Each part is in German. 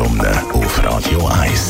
Tageskolumne auf Radio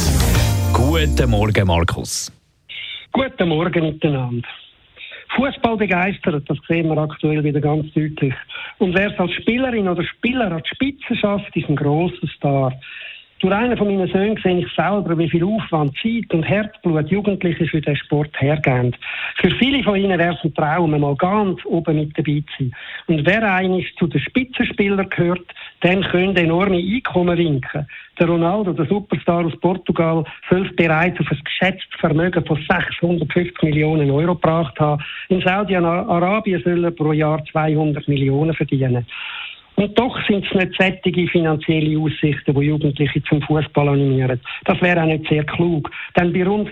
1. Guten Morgen, Markus. Guten Morgen miteinander. Fußball begeistert, das sehen wir aktuell wieder ganz deutlich. Und wer es als Spielerin oder Spieler an die Spitze schafft, ist ein grosser Star. Durch einen von meinen Söhnen sehe ich selber, wie viel Aufwand, Zeit und Herzblut Jugendliche für den Sport hergeben. Für viele von ihnen wäre es ein Traum, mal ganz oben mit dabei zu sein. Und wer einmal zu den Spitzenspielern gehört, dem können enorme Einkommen winken. Der Ronaldo, der Superstar aus Portugal, soll es bereits auf ein geschätztes Vermögen von 650 Millionen Euro gebracht haben. In Saudi-Arabien soll er pro Jahr 200 Millionen verdienen. Und doch sind es nicht sättige finanzielle Aussichten, die Jugendliche zum Fußball animieren. Das wäre auch nicht sehr klug. Denn bei rund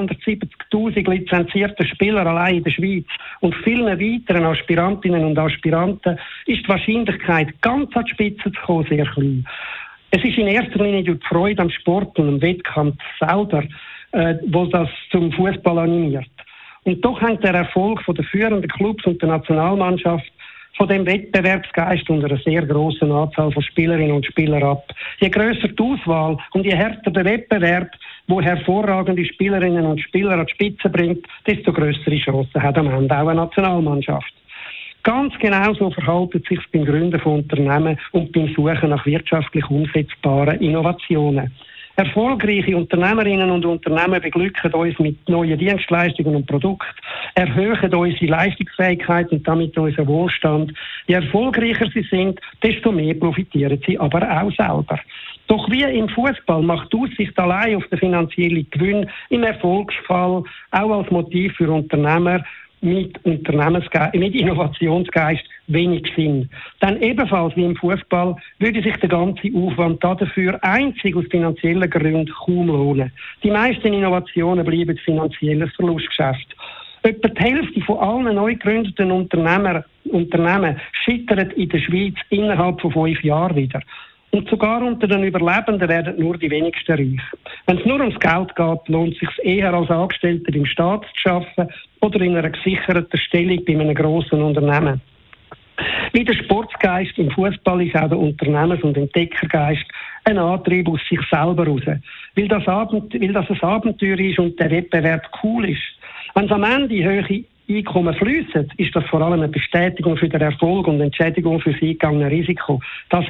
270'000 lizenzierten Spielern allein in der Schweiz und vielen weiteren Aspirantinnen und Aspiranten ist die Wahrscheinlichkeit, ganz an die Spitze zu kommen, sehr klein. Es ist in erster Linie durch die Freude am Sport und am Wettkampf selber, wo das zum Fußball animiert. Und doch hängt der Erfolg der führenden Clubs und der Nationalmannschaft von dem Wettbewerbsgeist und einer sehr grossen Anzahl von Spielerinnen und Spielern ab. Je grösser die Auswahl und je härter der Wettbewerb, wo hervorragende Spielerinnen und Spieler an die Spitze bringt, desto grössere Chancen hat am Ende auch eine Nationalmannschaft. Ganz genau so verhält es sich beim Gründen von Unternehmen und beim Suchen nach wirtschaftlich umsetzbaren Innovationen. Erfolgreiche Unternehmerinnen und Unternehmen beglücken uns mit neuen Dienstleistungen und Produkten, erhöhen unsere Leistungsfähigkeit und damit unseren Wohlstand. Je erfolgreicher sie sind, desto mehr profitieren sie aber auch selber. Doch wie im Fußball macht die Aussicht allein auf den finanziellen Gewinn im Erfolgsfall auch als Motiv für Unternehmer mit Innovationsgeist wenig Sinn. Denn ebenfalls wie im Fußball würde sich der ganze Aufwand dafür einzig aus finanziellen Gründen kaum lohnen. Die meisten Innovationen bleiben finanzielles Verlustgeschäft. Etwa die Hälfte von allen neu gegründeten Unternehmen scheitern in der Schweiz innerhalb von 5 Jahren wieder. Und sogar unter den Überlebenden werden nur die wenigsten reich. Wenn es nur ums Geld geht, lohnt es sich eher als Angestellte beim Staat zu arbeiten oder in einer gesicherten Stellung bei einem grossen Unternehmen. Wie der Sportgeist im Fußball ist auch der Unternehmens- und Entdeckergeist ein Antrieb aus sich selber heraus. Weil das ein Abenteuer ist und der Wettbewerb cool ist. Wenn es am Ende hohe Einkommen fliessen, ist das vor allem eine Bestätigung für den Erfolg und Entschädigung für das eingegangene Risiko.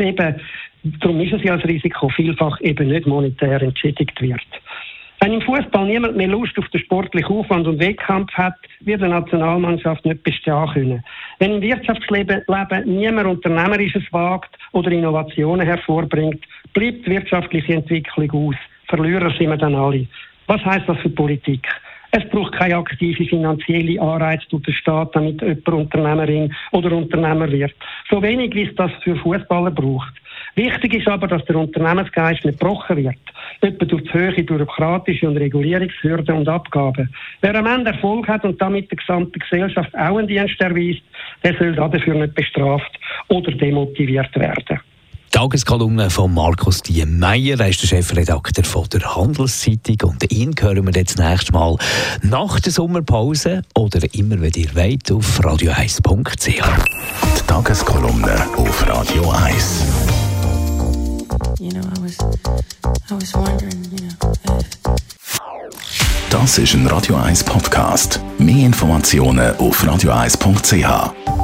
Darum ist es ja als Risiko vielfach eben nicht monetär entschädigt wird. Wenn im Fußball niemand mehr Lust auf den sportlichen Aufwand und Wettkampf hat, wird eine Nationalmannschaft nicht bestehen können. Wenn im Wirtschaftsleben niemand Unternehmerisches wagt oder Innovationen hervorbringt, bleibt die wirtschaftliche Entwicklung aus. Verlierer sind wir dann alle. Was heisst das für Politik? Es braucht keine aktive finanzielle Anreiz durch den Staat, damit jemand Unternehmerin oder Unternehmer wird. So wenig, wie es das für Fußballer braucht. Wichtig ist aber, dass der Unternehmensgeist nicht gebrochen wird. Etwa durch die hohe bürokratische und Regulierungshürden und Abgaben. Wer am Ende Erfolg hat und damit der gesamten Gesellschaft auch einen Dienst erweist, der soll dafür nicht bestraft oder demotiviert werden. Tageskolumne von Markus Diemeyer, er ist der Chefredakteur von der Handelszeitung und ihn hören wir jetzt nächstes Mal nach der Sommerpause oder immer, wenn ihr wollt, auf radio1.ch. Die Tageskolumne auf Radio 1. I was wondering, Das ist ein Radio 1 Podcast. Mehr Informationen auf radio1.ch.